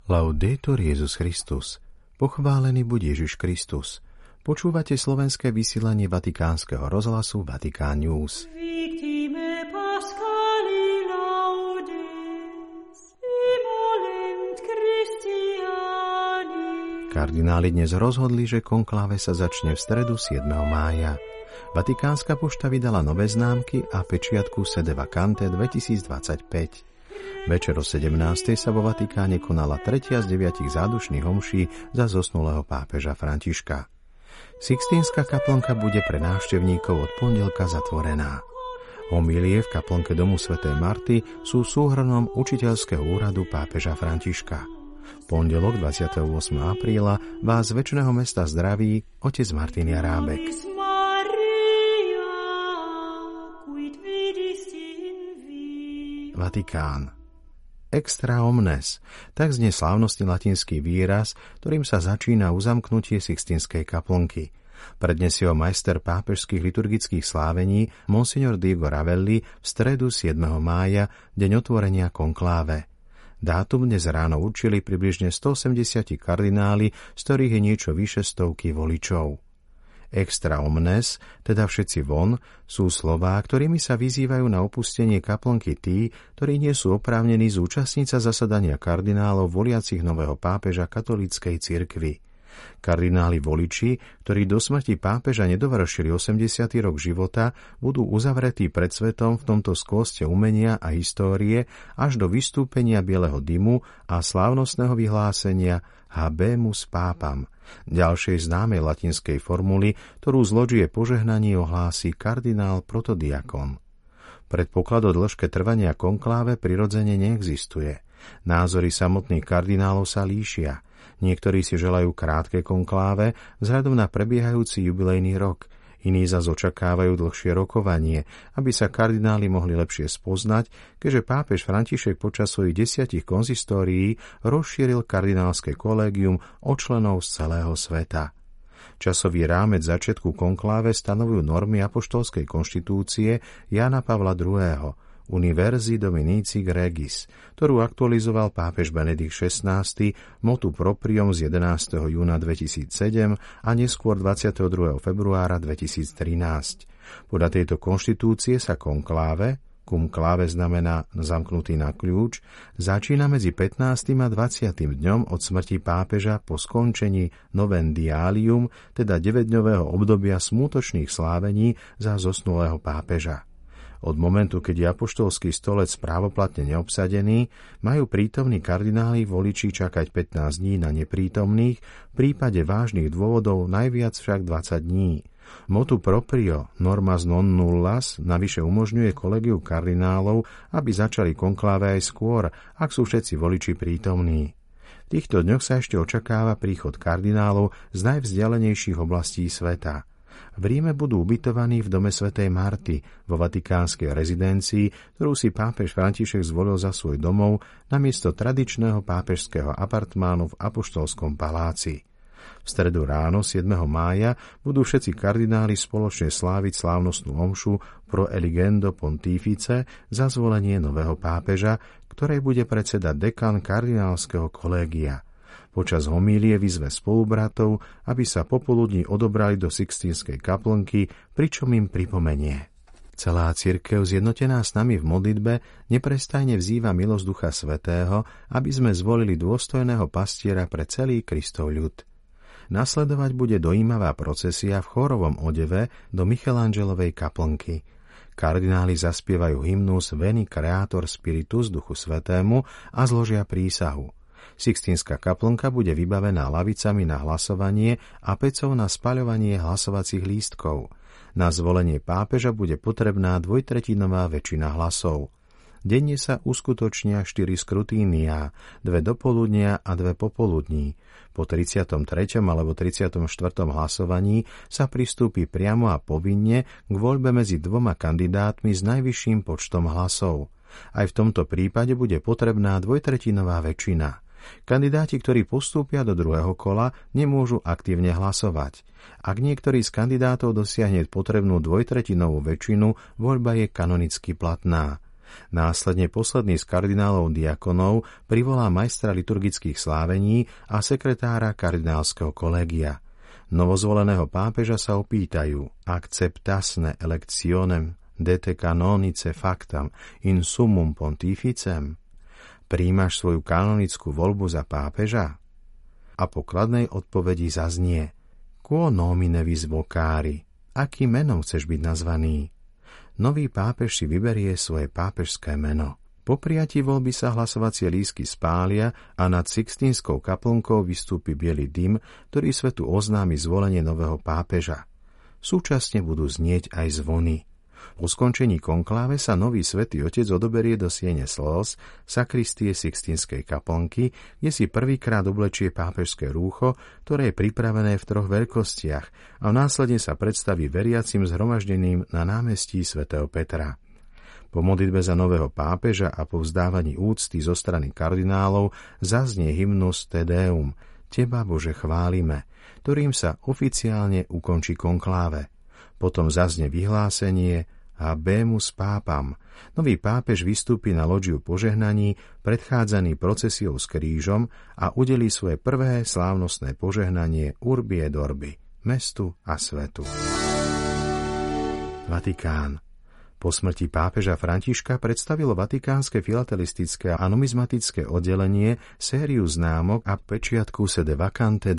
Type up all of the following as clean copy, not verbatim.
Laudetur Jesus Christus. Pochválený buď Ježiš Kristus. Počúvate slovenské vysielanie Vatikánskeho rozhlasu Vatikán News. Kardináli dnes rozhodli, že konkláve sa začne v stredu 7. mája. Vatikánska pošta vydala nové známky a pečiatku Sede Vacante 2025. Večer o 17. sa vo Vatikáne konala 3. z 9 zádušných homší za zosnulého pápeža Františka. Sixtínska kaplnka bude pre návštevníkov od pondelka zatvorená. Homilie v kaplnke domu svätej Marty sú súhrnom učiteľského úradu pápeža Františka. Pondelok 28. apríla vás z večného mesta zdraví otec Martin Jarábek. Vatikán. Extra omnes, tak znie slávnostný latinský výraz, ktorým sa začína uzamknutie Sixtínskej kaplnky. Prednesie ho majster pápežských liturgických slávení Monsignor Diego Ravelli v stredu 7. mája, deň otvorenia konkláve. Dátum dnes ráno určili približne 180 kardináli, z ktorých je niečo vyše stovky voličov. Extra omnes, teda všetci von, sú slová, ktorými sa vyzývajú na opustenie kaplnky tí, ktorí nie sú oprávnení zúčastniť sa zasadania kardinálov voliacich nového pápeža katolíckej cirkvi. Kardináli voliči, ktorí do smrti pápeža nedovršili 80. rok života, budú uzavretí pred svetom v tomto skvoste umenia a histórie až do vystúpenia bieleho dymu a slávnostného vyhlásenia Habemus Pápam, ďalšej známej latinskej formuly, ktorú zložie požehnanie ohlási kardinál protodiakon. Predpoklad o dĺžke trvania konkláve prirodzene neexistuje. Názory samotných kardinálov sa líšia. Niektorí si želajú krátke konkláve vzhľadom na prebiehajúci jubilejný rok, iní zas očakávajú dlhšie rokovanie, aby sa kardináli mohli lepšie spoznať, keďže pápež František počas svojich 10 konzistórií rozšíril kardinálske kolégium o členov z celého sveta. Časový rámec začiatku konkláve stanovujú normy apoštolskej konštitúcie Jána Pavla II. Universi Dominici Gregis, ktorú aktualizoval pápež Benedikt XVI motu proprium z 11. júna 2007 a neskôr 22. februára 2013. Podľa tejto konštitúcie sa konkláve, cum clave znamená zamknutý na kľúč, začína medzi 15. a 20. dňom od smrti pápeža po skončení novendialium, teda 9-dňového obdobia smútočných slávení za zosnulého pápeža. Od momentu, keď je apoštolský stolec právoplatne neobsadený, majú prítomní kardináli voliči čakať 15 dní na neprítomných, v prípade vážnych dôvodov najviac však 20 dní. Motu proprio normas non nullas navyše umožňuje kolegiu kardinálov, aby začali konkláve aj skôr, ak sú všetci voliči prítomní. V týchto dňoch sa ešte očakáva príchod kardinálov z najvzdialenejších oblastí sveta. V Ríme budú ubytovaní v dome svätej Marty, vo vatikánskej rezidencii, ktorú si pápež František zvolil za svoj domov namiesto tradičného pápežského apartmánu v apoštolskom paláci. V stredu ráno 7. mája budú všetci kardináli spoločne sláviť slávnostnú omšu pro eligendo pontifice za zvolenie nového pápeža, ktorej bude predsedať dekan kardinálskeho kolégia. Počas homílie vyzve spolubratov, aby sa popoludní odobrali do Sixtínskej kaplnky, pričom im pripomenie. Celá cirkev, zjednotená s nami v modlitbe, neprestajne vzýva milosť Ducha Svätého, aby sme zvolili dôstojného pastiera pre celý Kristov ľud. Nasledovať bude dojímavá procesia v chórovom odeve do Michelangelovej kaplnky. Kardináli zaspievajú hymnus Veni Creator Spiritus Duchu Svätému a zložia prísahu. Sixtínska kaplnka bude vybavená lavicami na hlasovanie a pecou na spaľovanie hlasovacích lístkov. Na zvolenie pápeža bude potrebná dvojtretinová väčšina hlasov. Denne sa uskutočnia 4 skrutínia, 2 dopoludnia a 2 popoludní. Po 33. alebo 34. hlasovaní sa pristúpi priamo a povinne k voľbe medzi 2 kandidátmi s najvyšším počtom hlasov. Aj v tomto prípade bude potrebná dvojtretinová väčšina. Kandidáti, ktorí postúpia do druhého kola, nemôžu aktívne hlasovať. Ak niektorý z kandidátov dosiahne potrebnú dvojtretinovú väčšinu, voľba je kanonicky platná. Následne posledný z kardinálov diakonov privolá majstra liturgických slávení a sekretára kardinálskeho kolégia. Novozvoleného pápeža sa opýtajú: acceptasne electionem dete canonice factam in summum pontificem? Príjmaš svoju kanonickú voľbu za pápeža? A po kladnej odpovedi zaznie: quo nomine vis vocari? Akým menom chceš byť nazvaný? Nový pápež si vyberie svoje pápežské meno. Po prijatí voľby sa hlasovacie lístky spália a nad Sixtínskou kaplnkou vystúpi biely dym, ktorý svetu oznámi zvolenie nového pápeža. Súčasne budú znieť aj zvony. Po skončení konkláve sa nový svätý otec odoberie do siene slz sakristie Sixtínskej kaplnky, kde si prvýkrát oblečie pápežské rúcho, ktoré je pripravené v 3 veľkostiach, a následne sa predstaví veriacim zhromaždeným na námestí svätého Petra. Po modlitbe za nového pápeža a po vzdávaní úcty zo strany kardinálov zaznie hymnus Te Deum, Teba, Bože, chválime, ktorým sa oficiálne ukončí konkláve. Potom zaznie vyhlásenie Habemus Pápam. Nový pápež vystúpi na lodžiu požehnaní, predchádzaný procesiou s krížom, a udelí svoje prvé slávnostné požehnanie Urbi et Orbi, mestu a svetu. Vatikán. Po smrti pápeža Františka predstavilo vatikánske filatelistické a numizmatické oddelenie sériu známok a pečiatku Sede Vacante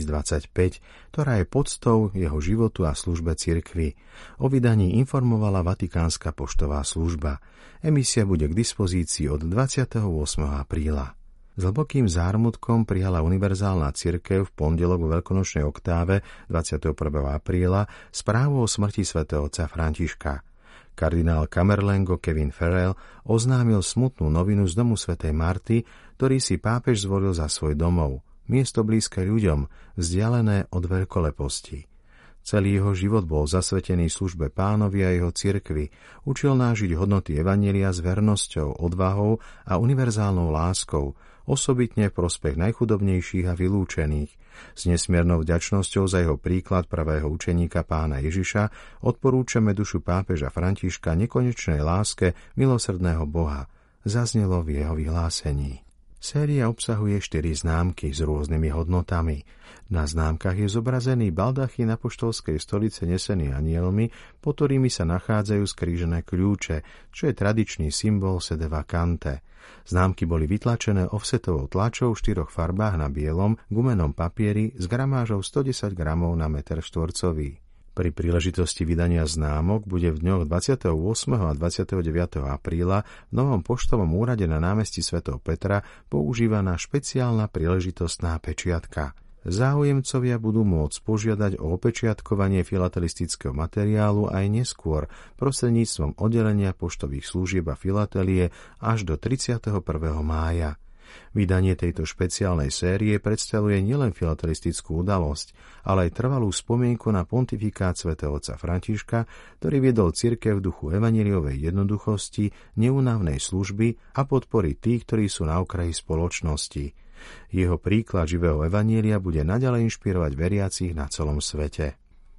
2025, ktorá je poctou jeho životu a službe cirkvi. O vydaní informovala Vatikánska poštová služba. Emisia bude k dispozícii od 28. apríla. S hlbokým zármutkom prijala univerzálna cirkev v pondelok vo veľkonočnej oktáve 21. apríla správu o smrti svätého otca Františka. Kardinál Camerlengo Kevin Farrell oznámil smutnú novinu z domu svätej Marty, ktorý si pápež zvolil za svoj domov, miesto blízke ľuďom, vzdialené od veľkoleposti. Celý jeho život bol zasvetený službe Pánovi a jeho cirkvi, učil nás žiť hodnoty evanjelia s vernosťou, odvahou a univerzálnou láskou, osobitne v prospech najchudobnejších a vylúčených. S nesmiernou vďačnosťou za jeho príklad pravého učeníka Pána Ježiša odporúčame dušu pápeža Františka nekonečnej láske milosrdného Boha, zaznelo v jeho vyhlásení. Séria obsahuje 4 známky s rôznymi hodnotami. Na známkach je zobrazený baldachín apoštolskej stolice nesený anielmi, pod ktorými sa nachádzajú skrížené kľúče, čo je tradičný symbol Sede Vacante. Známky boli vytlačené offsetovou tlačou v 4 farbách na bielom gumenom papieri s gramážou 110 gramov na meter štvorcový. Pri príležitosti vydania známok bude v dňoch 28. a 29. apríla v novom poštovom úrade na námestí svätého Petra používaná špeciálna príležitostná pečiatka. Záujemcovia budú môcť požiadať o opečiatkovanie filatelistického materiálu aj neskôr prostredníctvom oddelenia poštových služieb a filatelie až do 31. mája. Vydanie tejto špeciálnej série predstavuje nielen filatelistickú udalosť, ale aj trvalú spomienku na pontifikát svätého otca Františka, ktorý viedol cirkev v duchu evanjeliovej jednoduchosti, neúnavnej služby a podpory tých, ktorí sú na okraji spoločnosti. Jeho príklad živého evanjelia bude naďalej inšpirovať veriacich na celom svete.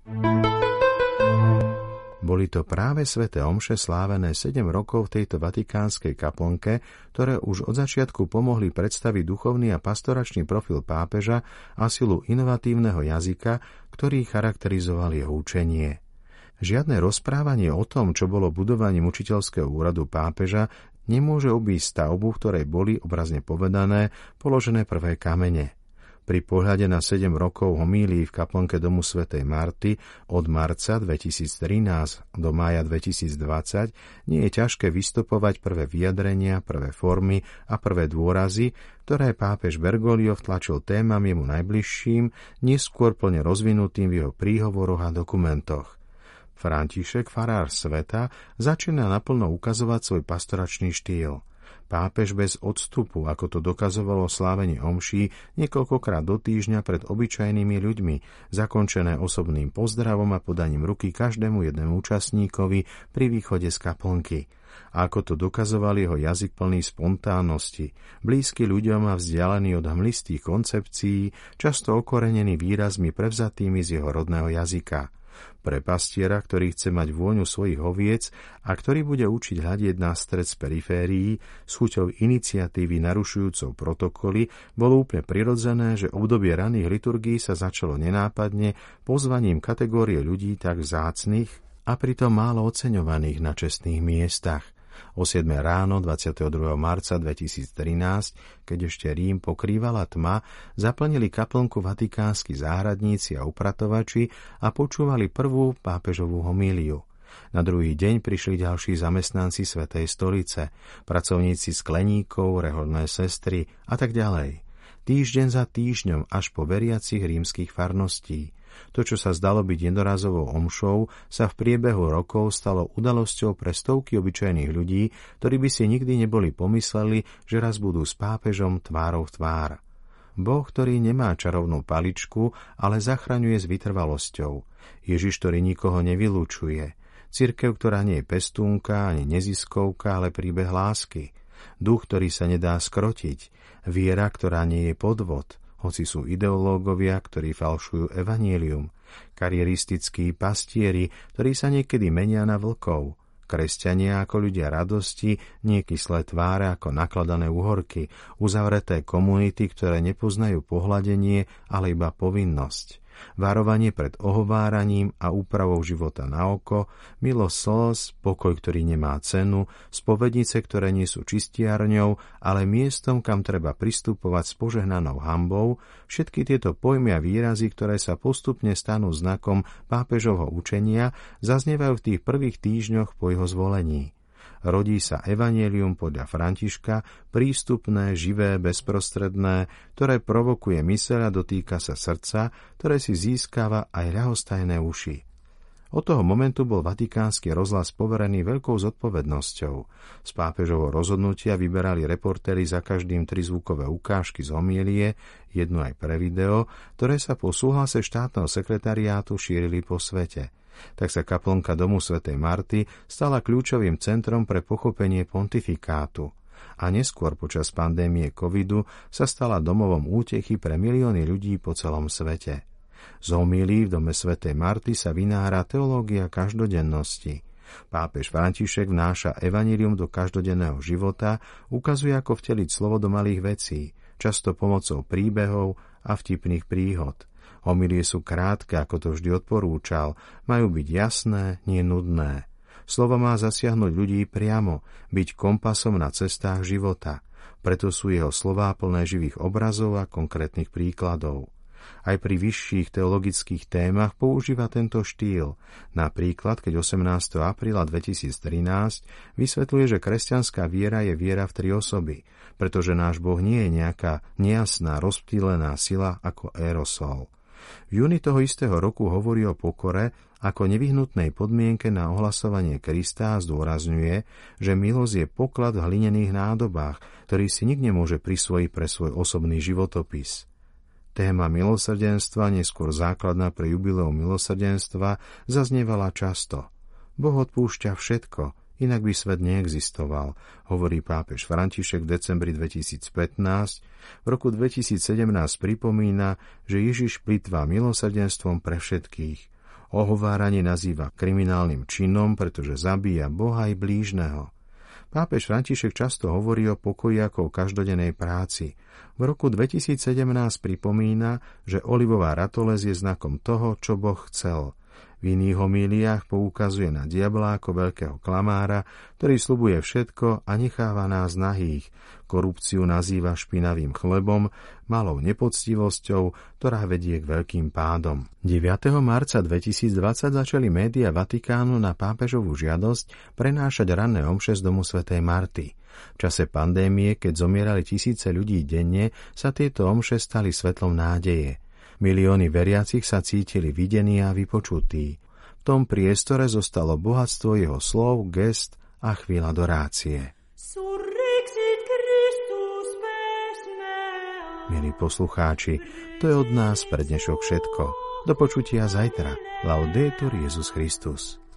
Boli to práve sväté omše slávené 7 rokov v tejto vatikánskej kaplnke, ktoré už od začiatku pomohli predstaviť duchovný a pastoračný profil pápeža a silu inovatívneho jazyka, ktorý charakterizoval jeho učenie. Žiadne rozprávanie o tom, čo bolo budovaním učiteľského úradu pápeža, nemôže obísť stavbu, v ktorej boli, obrazne povedané, položené prvé kamene. Pri pohľade na 7 rokov homílií v kaplnke domu svätej Marty od marca 2013 do mája 2020 nie je ťažké vystupovať prvé vyjadrenia, prvé formy a prvé dôrazy, ktoré pápež Bergoglio vtlačil témam jemu najbližším, neskôr plne rozvinutým v jeho príhovoroch a dokumentoch. František, farár sveta, začína naplno ukazovať svoj pastoračný štýl. Pápež bez odstupu, ako to dokazovalo slávenie omší niekoľkokrát do týždňa pred obyčajnými ľuďmi, zakončené osobným pozdravom a podaním ruky každému jednému účastníkovi pri východe z kaplnky. A ako to dokazoval jeho jazyk plný spontánnosti, blízky ľuďom a vzdialený od hmlistých koncepcií, často okorenený výrazmi prevzatými z jeho rodného jazyka. Pre pastiera, ktorý chce mať vôňu svojich oviec a ktorý bude učiť hľadieť na stred z periférií s chuťou iniciatívy narušujúcou protokoly, bolo úplne prirodzené, že obdobie raných liturgií sa začalo nenápadne pozvaním kategórie ľudí tak vzácnych a pritom málo oceňovaných na čestných miestach. O 7 ráno 22. marca 2013, keď ešte Rím pokrývala tma, zaplnili kaplnku vatikánsky záhradníci a upratovači a počúvali prvú pápežovú homíliu. Na druhý deň prišli ďalší zamestnanci Svätej stolice, pracovníci skleníkov, reholné sestry a tak ďalej. Týždeň za týždňom až po veriacich rímskych farností. To, čo sa zdalo byť jednorazovou omšou, sa v priebehu rokov stalo udalosťou pre stovky obyčajných ľudí, ktorí by si nikdy neboli pomysleli, že raz budú s pápežom tvárou v tvár. Boh, ktorý nemá čarovnú paličku, ale zachraňuje s vytrvalosťou. Ježiš, ktorý nikoho nevylúčuje. Cirkev, ktorá nie je pestúnka ani neziskovka, ale príbeh lásky. Duch, ktorý sa nedá skrotiť. Viera, ktorá nie je podvod. Hoci sú ideológovia, ktorí falšujú evanjelium, karieristickí pastieri, ktorí sa niekedy menia na vlkov, kresťania ako ľudia radosti, nie kyslé tváre ako nakladané uhorky, uzavreté komunity, ktoré nepoznajú pohľadenie, ale iba povinnosť. Varovanie pred ohováraním a úpravou života na oko, milosť slz, pokoj, ktorý nemá cenu, spovednice, ktoré nie sú čistiarňou, ale miestom, kam treba pristupovať s požehnanou hanbou, všetky tieto pojmy a výrazy, ktoré sa postupne stanú znakom pápežovho učenia, zaznievajú v tých prvých týždňoch po jeho zvolení. Rodí sa evanjelium podľa Františka, prístupné, živé, bezprostredné, ktoré provokuje myseľ a dotýka sa srdca, ktoré si získava aj ľahostajné uši. Od toho momentu bol vatikánsky rozhlas poverený veľkou zodpovednosťou. Z pápežovho rozhodnutia vyberali reportéri za každým 3 zvukové ukážky z homílie, jednu aj pre video, ktoré sa po súhlase štátneho sekretariátu šírili po svete. Tak sa kaplnka domu svätej Marty stala kľúčovým centrom pre pochopenie pontifikátu a neskôr počas pandémie covidu sa stala domovom útechy pre milióny ľudí po celom svete. Z homílií v dome svätej Marty sa vynára teológia každodennosti. Pápež František vnáša evanjelium do každodenného života, ukazuje, ako vteliť slovo do malých vecí, často pomocou príbehov a vtipných príhod. Homilie sú krátke, ako to vždy odporúčal, majú byť jasné, nie nudné. Slovo má zasiahnuť ľudí priamo, byť kompasom na cestách života. Preto sú jeho slová plné živých obrazov a konkrétnych príkladov. Aj pri vyšších teologických témach používa tento štýl. Napríklad, keď 18. apríla 2013 vysvetľuje, že kresťanská viera je viera v 3 osoby, pretože náš Boh nie je nejaká nejasná, rozptýlená sila ako aerosol. V júni toho istého roku hovorí o pokore ako nevyhnutnej podmienke na ohlasovanie Krista a zdôrazňuje, že milosť je poklad v hlinených nádobách, ktorý si nik nemôže prisvojiť pre svoj osobný životopis. Téma milosrdenstva, neskôr základná pre jubileum milosrdenstva, zaznievala často. Boh odpúšťa všetko, inak by svet neexistoval, hovorí pápež František v decembri 2015. V roku 2017 pripomína, že Ježiš plytvá milosrdenstvom pre všetkých. Ohováranie nazýva kriminálnym činom, pretože zabíja Boha aj blížneho. Pápež František často hovorí o pokoji ako o každodennej práci. V roku 2017 pripomína, že olivová ratolesť je znakom toho, čo Boh chcel. V iných homíliách poukazuje na diabla ako veľkého klamára, ktorý sľubuje všetko a necháva nás nahých. Korupciu nazýva špinavým chlebom, malou nepoctivosťou, ktorá vedie k veľkým pádom. 9. marca 2020 začali médiá Vatikánu na pápežovú žiadosť prenášať ranné omše z domu svätej Marty. V čase pandémie, keď zomierali tisíce ľudí denne, sa tieto omše stali svetlom nádeje. Milióny veriacich sa cítili videní a vypočutí. V tom priestore zostalo bohatstvo jeho slov, gest a chvíľ adorácie. Milí poslucháči, to je od nás pre dnešok všetko. Do počutia zajtra. Laudetur Jesus Christus.